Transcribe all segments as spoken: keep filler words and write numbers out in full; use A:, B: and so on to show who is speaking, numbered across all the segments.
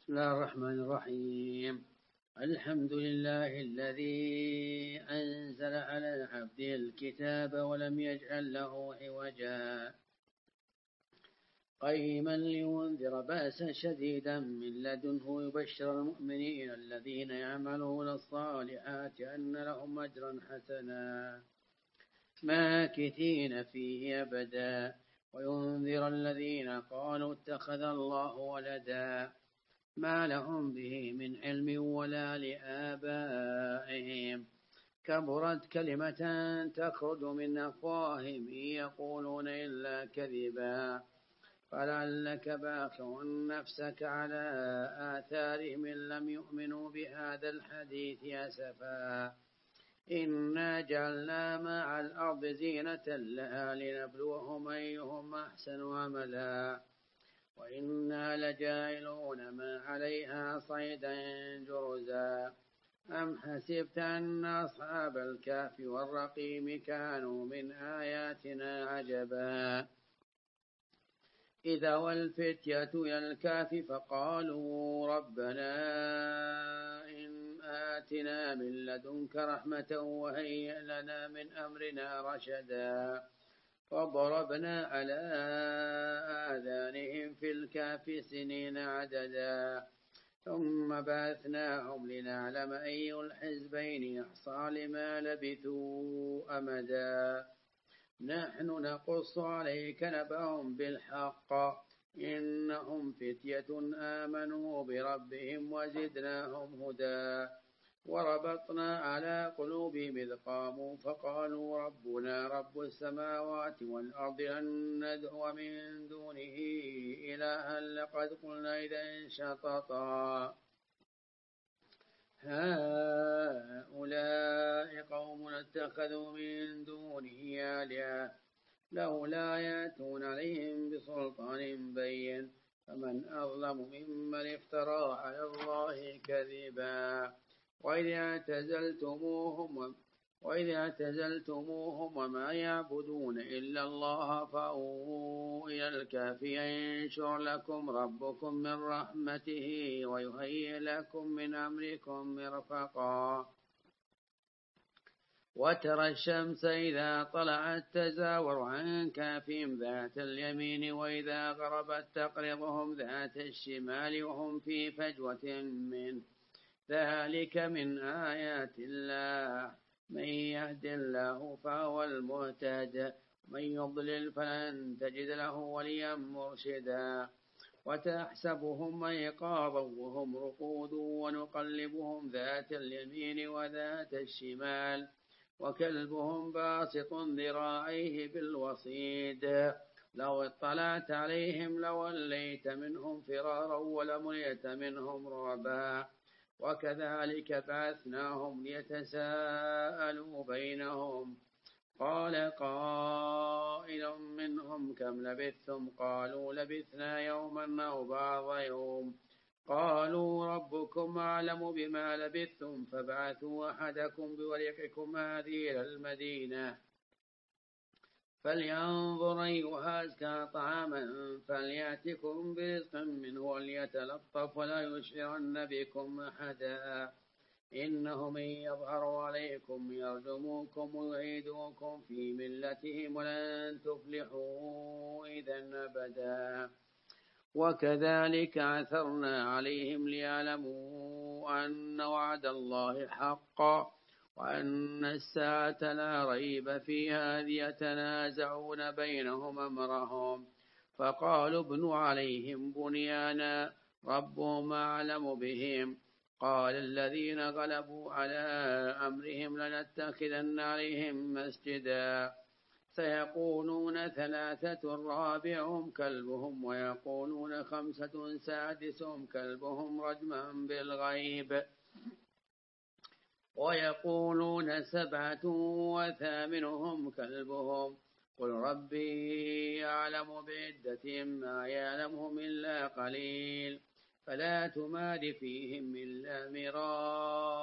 A: بسم الله الرحمن الرحيم. الحمد لله الذي أنزل على عبده الكتاب ولم يجعل له عوجا قيما لينذر بأسا شديدا من لدنه ويبشر المؤمنين الذين يعملون الصالحات أن لهم أجرا حسنا ماكثين فيه أبدا وينذر الذين قالوا اتخذ الله ولدا ما لهم به من علم ولا لآبائهم كبرت كلمة تخرج من أفواههم إن يقولون إلا كذبا فلعلك باخع نفسك على آثارهم إن لم يؤمنوا بهذا الحديث أسفا إنا جعلنا ما على الأرض زينة لها لنبلوهم أيهم أحسن عملا وإنا لجاعلون ما عليها صيدا جرزا أم حسبت أن أصحاب الكهف والرقيم كانوا من آياتنا عجبا إذا والفتية إلى الكهف فقالوا ربنا إن آتنا من لدنك رحمة وهيئ لنا من أمرنا رشدا فضربنا على آذانهم في الكهف سنين عددا ثم بعثناهم لنعلم أي الحزبين أحصى لما لبثوا أمدا نحن نقص عليك نبأهم بالحق إنهم فتية آمنوا بربهم وزدناهم هدى وربطنا على قلوبهم إذ قاموا فقالوا ربنا رب السماوات والأرض لن ندعو من دونه إلها لقد قلنا إذا شططا هؤلاء قوم اتخذوا من دونه آلهة لولا يأتون عليهم بسلطان بين فمن أظلم ممن افترى على الله كذبا وإذ اعتزلتموهم وإذ اعتزلتموهم وما يعبدون إلا الله فأووا إلى الكهف ينشر لكم ربكم من رحمته ويهيئ لكم من أمركم مرفقا وترى الشمس إذا طلعت تزاور عن كهفهم ذات اليمين وإذا غربت تقرضهم ذات الشمال وهم في فجوة منه ذلك من آيات الله من يهد الله فهو المهتد ومن يضلل فلن تجد له وليا مرشدا وتحسبهم أيقاظا وهم رقود ونقلبهم ذات اليمين وذات الشمال وكلبهم باسط ذراعيه بالوصيد لو اطلعت عليهم لوليت منهم فرارا ولملئت منهم رعبا وكذلك بعثناهم ليتساءلوا بينهم قال قائل منهم كم لبثتم قالوا لبثنا يوما أو بعض يوم قالوا ربكم أعلم بما لبثتم فابعثوا أحدكم بورقكم هذه إلى المدينة فلينظر أيها أزكى طعاما فليأتكم برزق منه وليتلطف ولا يشعرن بكم أحدا إنهم إن يظهروا عليكم يرجموكم ويعيدوكم في ملتهم ولن تفلحوا إذا أبدا وكذلك عثرنا عليهم ليعلموا أن وعد الله حق وأن الساعة لا ريب فيها إذ يتنازعون بينهم أمرهم فقالوا ابنوا عليهم بنيانا ربهم أعلم بهم قال الذين غلبوا على أمرهم لنتخذن عليهم مسجدا سيقولون ثلاثة رابعهم كلبهم ويقولون خمسة سادسهم كلبهم رجما بالغيب ويقولون سبعة وثامنهم كلبهم قل ربي أعلم بعدتهم ما يعلمهم إلا قليل فلا تمار فيهم إلا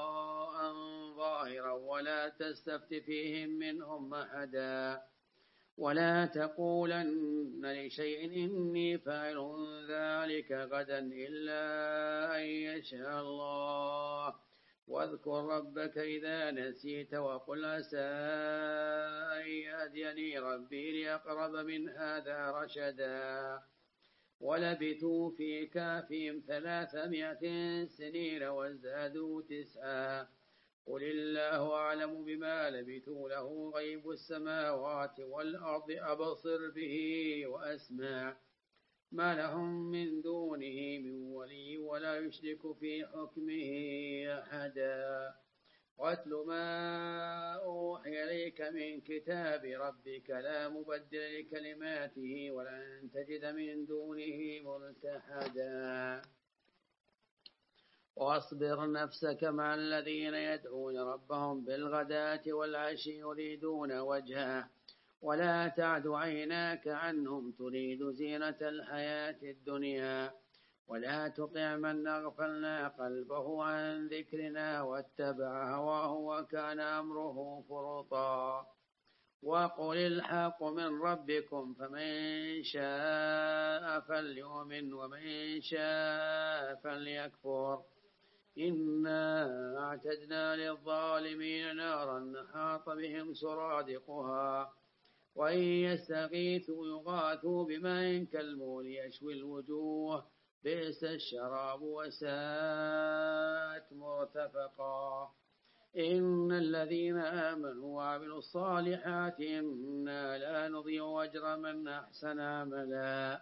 A: مراء ظاهرا ولا تستفت فيهم منهم أحدا ولا تقولن لشيء إني فاعل ذلك غدا إلا أن يشاء الله. واذكر ربك إذا نسيت وقل عسى أن يهديني ربي لأقرب من هذا رشدا. ولبثوا في كهفهم ثلاثمائة سنين وازدادوا تسعا. قل الله أعلم بما لبثوا له غيب السماوات والأرض أبصر به وأسمع. ما لهم من دونه من ولي ولا يشرك في حكمه أحدا. واتل ما أوحي إليك من كتاب ربك لا مبدل لكلماته ولن تجد من دونه ملتحدا. واصبر نفسك مع الذين يدعون ربهم بالغداة والعشي يريدون وجهه ولا تعد عيناك عنهم تريد زينة الحياة الدنيا. ولا تطع من أغفلنا قلبه عن ذكرنا واتبع هواه وكان أمره فرطا. وقل الحق من ربكم فمن شاء فليؤمن ومن شاء فليكفر. إنا أعتدنا للظالمين نارا أحاط بهم سرادقها وإن يستغيثوا يغاثوا بماء كالمول يشوي الوجوه بئس الشراب وساءت مرتفقا. إن الذين آمنوا وعملوا الصالحات إنا لا نضيع أجر من أحسن عملا.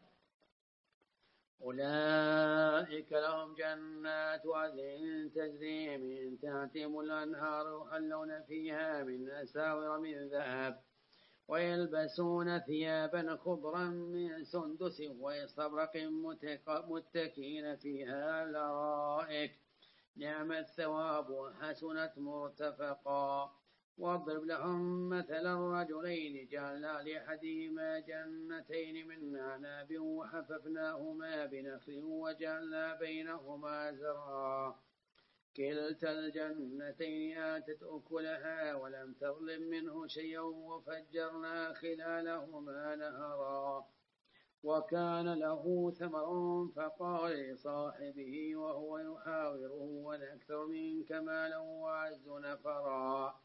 A: أولئك لهم جنات عدن تجري من تحتهم الأنهار يحلون فيها من أساور من ذهب ويلبسون ثيابا خضرا من سندس واستبرق متكئين فيها على الأرائك نعم الثواب وحسنت مرتفقا. واضرب لهم مثلا رجلين جعلنا لأحدهما جنتين من أعناب وحففناهما بنخل وجعلنا بينهما زرعا كلتا الجنتين آتت أكلها ولم تظلم منه شيئا وفجرنا خلالهما نهرا. وكان له ثمر فقال لصاحبه وهو يحاوره وأنا أكثر منك مالا وأعز نفرا.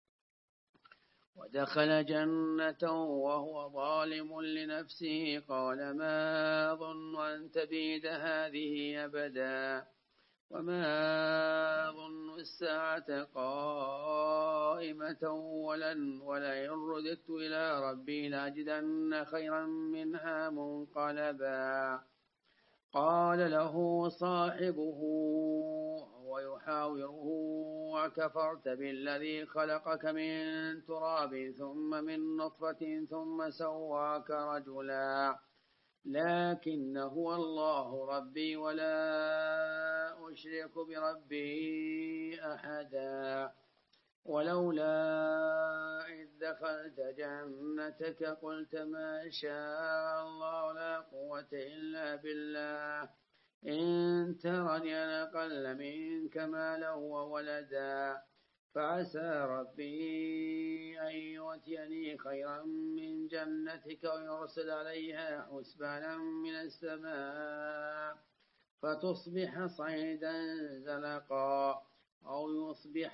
A: ودخل جنته وهو ظالم لنفسه قال ما أظن أن تبيد هذه أبدا وما أظن الساعة قائمة ولن ولئن رددت إلى ربي لأجدن خيرا منها منقلبا. قال له صاحبه ويحاوره وكفرت بالذي خلقك من تراب ثم من نطفة ثم سواك رجلا لكن هو الله ربي ولا أشرك بربي أحدا. ولولا إذ دخلت جنتك قلت ما شاء الله لا قوة إلا بالله إن ترني أنا أقل منك مالا وولدا فعسى ربي أن يؤتيني خيرا من جنتك ويرسل عليها حسبانا من السماء فتصبح صعيدا زلقا أو يصبح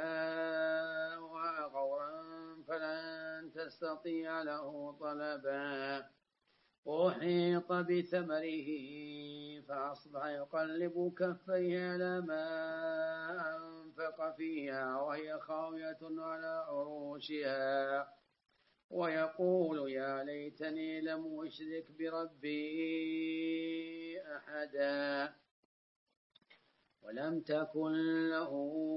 A: ماؤها غورا فلن تستطيع له طلبا. أحيط بثمره فأصبح يقلب كفيه على ما أنفق فيها وهي خاوية على عروشها ويقول يا ليتني لم أشرك بربي أحدا. ولم تكن له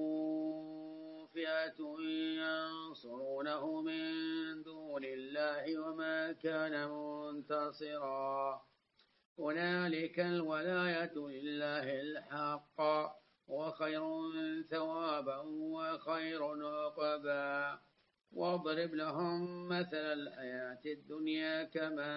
A: فئة ينصرونه من دون الله وما كان منتصرا. هنالك الولاية لله الحق وخير ثوابا وخير عقبا. واضرب لهم مثل الحياة الدنيا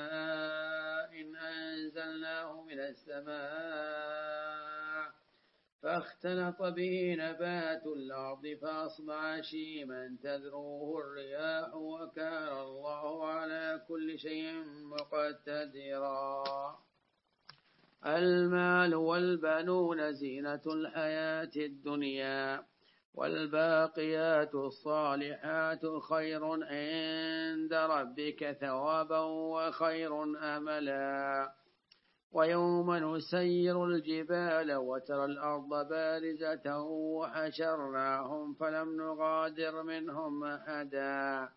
A: كماء إن أنزلناه من السماء فاختلط به نبات الأرض فأصبح هشيما تذروه الرياح وكان الله على كل شيء مقتدرا. المال والبنون زينة الحياة الدنيا والباقيات الصالحات خير عند ربك ثوابا وخير أملا. ويوم نسير الجبال وترى الأرض بارزة وحشرناهم فلم نغادر منهم أحدا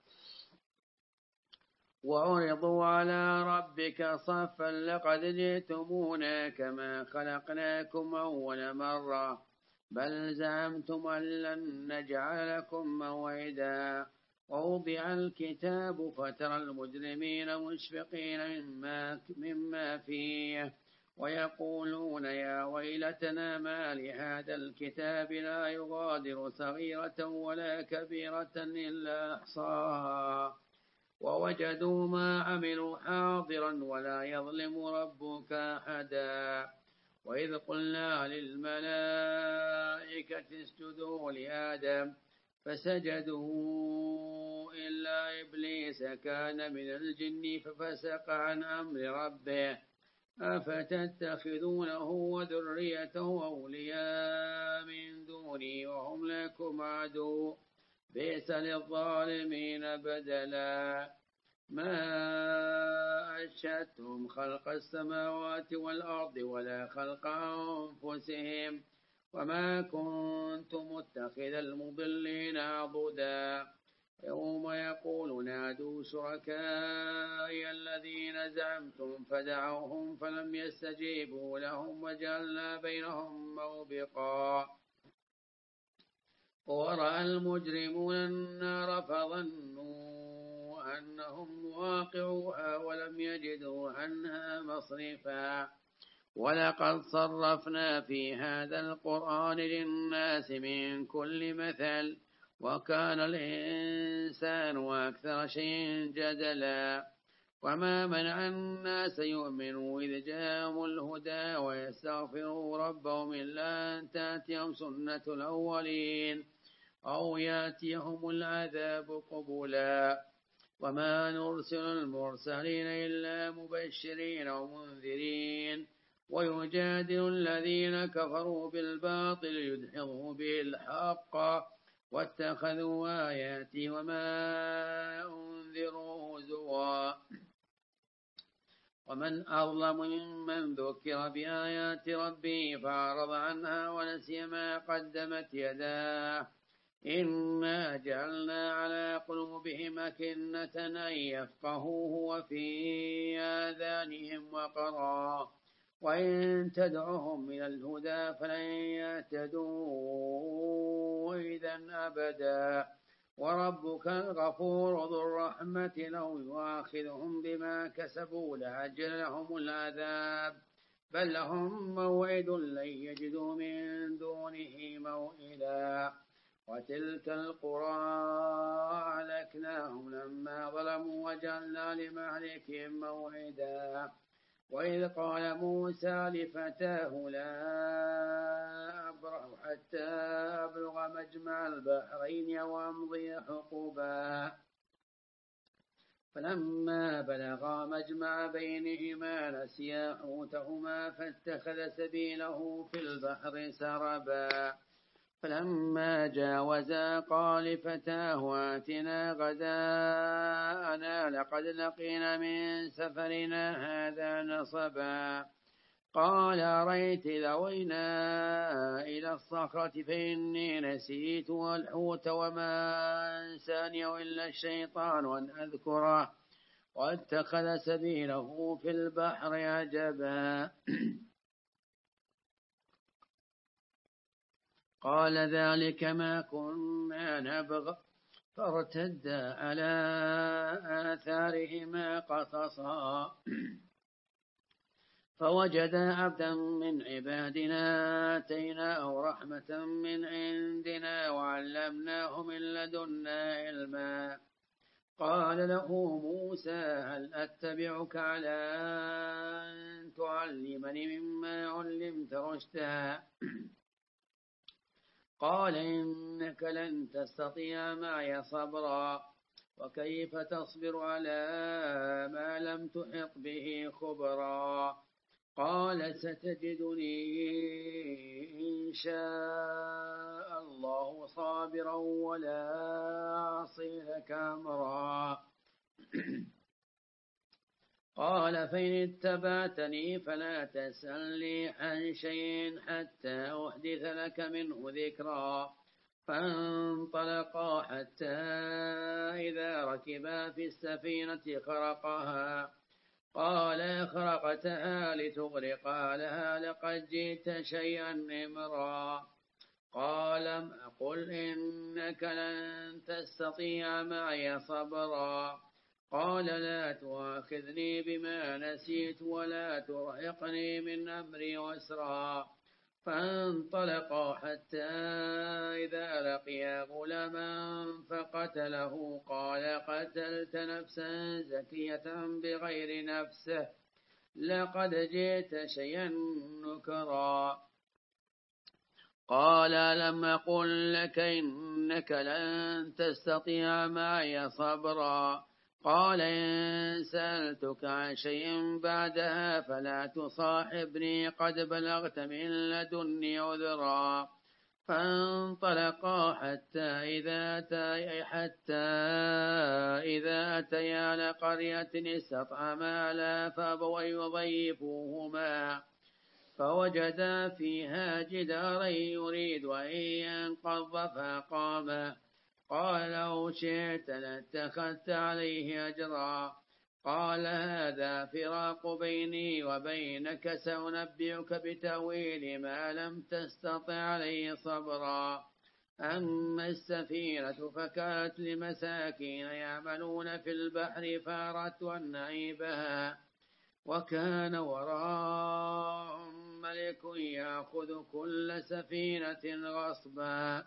A: وعرضوا على ربك صفا لقد جئتمونا كما خلقناكم أول مرة بل زعمتم أن لن نجعل لكم موعدا. ووضع الكتاب فترى المجرمين مشفقين مما, مما فيه ويقولون يا ويلتنا ما لهذا الكتاب لا يغادر صغيرة ولا كبيرة إلا أحصاها ووجدوا ما عملوا حاضرا ولا يظلم ربك أحدا. وإذ قلنا للملائكة اسجدوا لآدم فسجدوا إلا إبليس كان من الجن ففسق عن أمر ربه أفتتخذونه وذريته أولياء من دوني وهم لكم عدو بئس للظالمين بدلا. ما أشهدتم خلق السماوات والأرض ولا خلق أنفسهم وما كنت متخذ المضلين عضدا. يوم يقول نادوا شركائي الذين زعمتم فدعوهم فلم يستجيبوا لهم وجعلنا بينهم موبقا. ورأى المجرمون النار فظنوا أنهم واقعوها ولم يجدوا عنها مصرفا. ولقد صرفنا في هذا القرآن للناس من كل مثل وكان الإنسان أكثر شيء جدلا. وما منع الناس يؤمنوا إذ جاءهم الهدى ويستغفروا ربهم إلا أن تأتيهم سنة الأولين أو يأتيهم العذاب قبلا. وما نرسل المرسلين إلا مبشرين ومنذرين ويجادل الذين كفروا بالباطل يدحضوا به الحق واتخذوا آياتي وما أنذروا هزوا. ومن أظلم ممن ذكر بآيات ربه فأعرض عنها ونسي ما قدمت يداه إنا جعلنا على قلوبهم أكنة أن يفقهوه وفي آذانهم وقرا وإن تدعهم إلى الهدى فلن يهتدوا إذا أبدا. وربك الغفور ذو الرحمة لو يؤاخذهم بما كسبوا لعجل لهم العذاب بل لهم موعد لن يجدوا من دونه موئلا. وتلك القرى أهلكناهم لما ظلموا وجعلنا لمهلكهم موعدا. وإذ قال موسى لفتاه لا أبرح حتى أبلغ مجمع البحرين أو أمضي حقبا فلما بلغا مجمع بينهما نسيا حوتهما فاتخذ سبيله في البحر سربا. فلما جاوزا قال فتاه آتنا غداءنا لقد لقينا من سفرنا هذا نصبا. قال أريت ذوينا إلى الصخرة فإني نسيت الحوت وما أنساني إلا الشيطان أن أذكره واتخذ سبيله في البحر عجبا. قال ذلك ما كنا نبغ فارتدا على آثارهما قصصا فوجدا عبدا من عبادنا آتيناه رحمة من عندنا وعلمناه من لدنا علما. قال له موسى هل أتبعك على أن تعلمني مما علمت رشدا قال إنك لن تستطيع معي صبرا وكيف تصبر على ما لم تحط به خبرا قال ستجدني إن شاء الله صابرا ولا أعصي لك أمرا قال فإن اتبعتني فلا تسألني عن شيء حتى أحدث لك منه ذكرا فانطلقا حتى إذا ركبا في السفينة خرقها قال خرقتها لتغرقا لها لقد جئت شيئا إمرا قال لم أقل إنك لن تستطيع معي صبرا قال لا تؤاخذني بما نسيت ولا ترهقني من أمري وسرا فانطلقا حتى إذا لقيا غلاما فقتله قال قتلت نفسا زكية بغير نفسه لقد جئت شيئا نكرا قال لم أقل لك إنك لن تستطيع معي صبرا قال إن سألتك عن شيء بعدها فلا تصاحبني قد بلغت من لدني عذرا فانطلقا حتى إذا أتيا حتى إذا أتيا لقرية استطعما لا فأبوا يضيفوهما فوجدا فيها جدارا يريد أن ينقض فقام قال لو شئت لاتخذت عليه أجرا قال هذا فراق بيني وبينك سأنبئك بتأويل ما لم تستطع عليه صبرا أما السفينة فكانت لمساكين يعملون في البحر فأردت أن أعيبها وكان وراءهم ملك يأخذ كل سفينة غصبا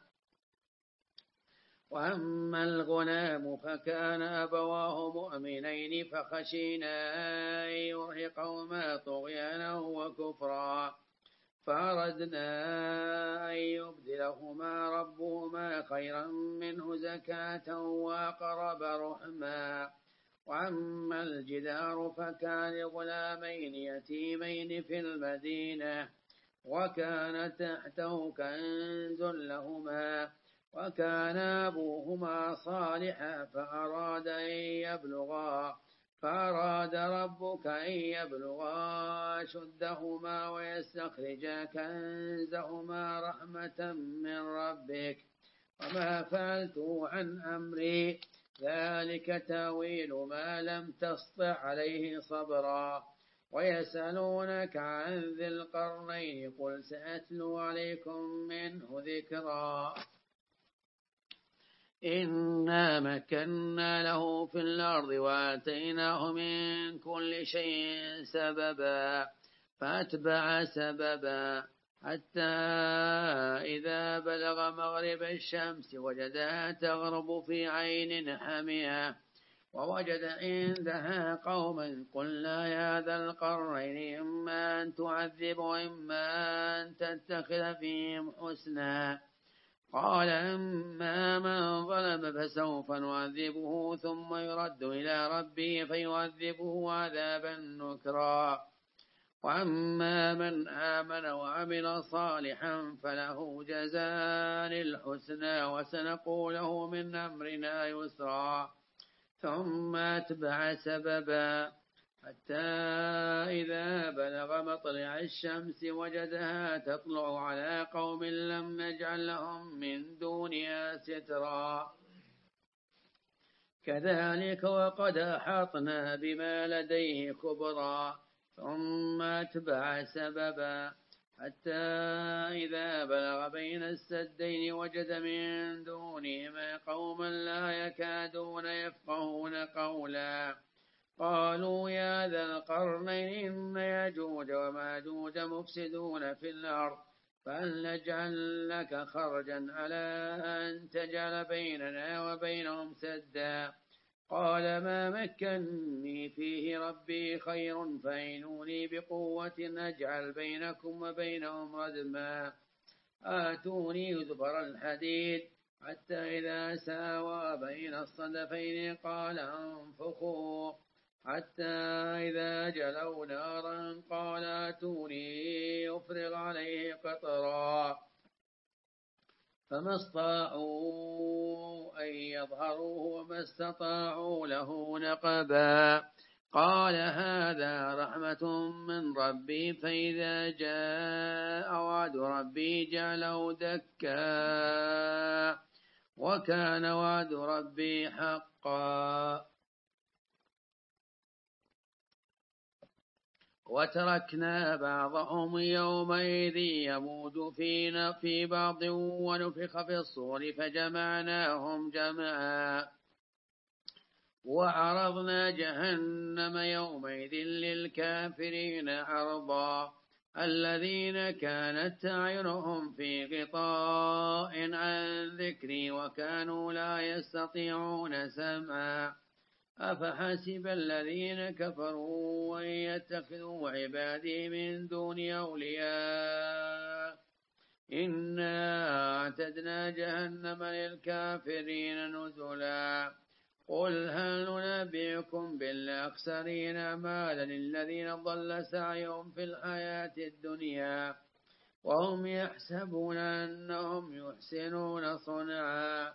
A: وأما الغلام فكان أبواه مؤمنين فخشينا أن يرهقهما طغيانا وكفرا فأردنا أن يبدلهما ربهما خيرا منه زكاة وأقرب رحما وأما الجدار فكان غلامين يتيمين في المدينة وكان تحته كنز لهما وكان أبوهما صالحا فأراد أن يبلغا فأراد ربك أن يبلغا أشدهما ويستخرجا كنزهما رحمة من ربك وما فعلته عن أمري ذلك تأويل ما لم تسطع عليه صبرا ويسألونك عن ذي القرنين قل سأتلو عليكم منه ذكرا إنا مكنا له في الأرض وآتيناه من كل شيء سببا فأتبع سببا حتى إذا بلغ مغرب الشمس وجدها تغرب في عين حمية ووجد عندها قوما قلنا يا ذا القرنين إما أن تعذب وإما أن تتخذ فيهم حسنا قال أما من ظلم فسوف نعذبه ثم يرد إلى ربه فيعذبه عذابا نكرا وأما من آمن وعمل صالحا فله جزاء الحسنى وسنقول له من أمرنا يسرا ثم أتبع سببا حتى إذا بلغ مطلع الشمس وجدها تطلع على قوم لم نجعل لهم من دونها سترا كذلك وقد أحاطنا بما لديه خبرا ثم أتبع سببا حتى إذا بلغ بين السدين وجد من دونهما قوما لا يكادون يفقهون قولا قالوا يا ذا القرنين إن ياجوج وماجوج مفسدون في الأرض فهل نجعل لك خرجا على أن تجعل بيننا وبينهم سدا قال ما مكنني فيه ربي خير فاعينوني بقوة أجعل بينكم وبينهم ردما آتوني زبر الحديد حتى إذا ساوى بين الصدفين قال انفخوا حتى إذا جلوا نارا قال آتوني أفرغ عليه قطرا فما استطاعوا أن يظهروه وما استطاعوا له نقبا قال هذا رحمة من ربي فإذا جاء وعد ربي جعله دكا وكان وعد ربي حقا وتركنا بعضهم يومئذ يموج فينا في بعض ونفخ في الصور فجمعناهم جمعا وعرضنا جهنم يومئذ للكافرين عرضا الذين كانت أعينهم في غطاء عن ذكري وكانوا لا يستطيعون سمعا أفحسب الذين كفروا أن يتخذوا عبادي من دون أولياء إنا أعتدنا جهنم للكافرين نزلا قل هل ننبئكم بالأخسرين أعمالا الذين ضل سعيهم في الحياة الدنيا وهم يحسبون أنهم يحسنون صنعا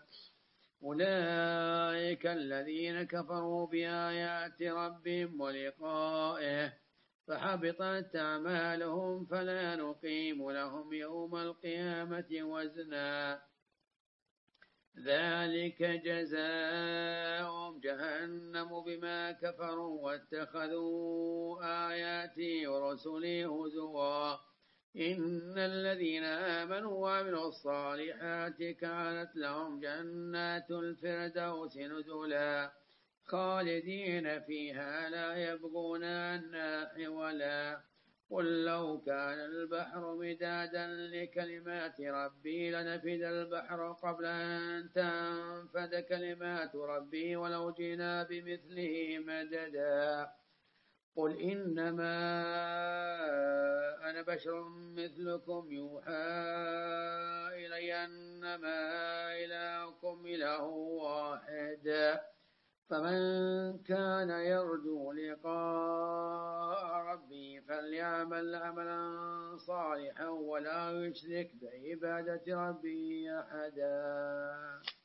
A: أولئك الذين كفروا بآيات ربهم ولقائه فحبطت أعمالهم فلا نقيم لهم يوم القيامة وزنا ذلك جزاؤهم جهنم بما كفروا واتخذوا آياتي ورسلي هزوا إن الذين آمنوا وعملوا الصالحات كانت لهم جنات الفردوس نزلا خالدين فيها لا يبغون عنها حولا قل لو كان البحر مدادا لكلمات ربي لنفد البحر قبل أن تنفد كلمات ربي ولو جئنا بمثله مددا قل إنما أنا بشر مثلكم يوحى إلي أنما إلهكم إله واحد فمن كان يرجو لقاء ربي فليعمل عملا صالحا ولا يشرك بعبادة ربي أحدا.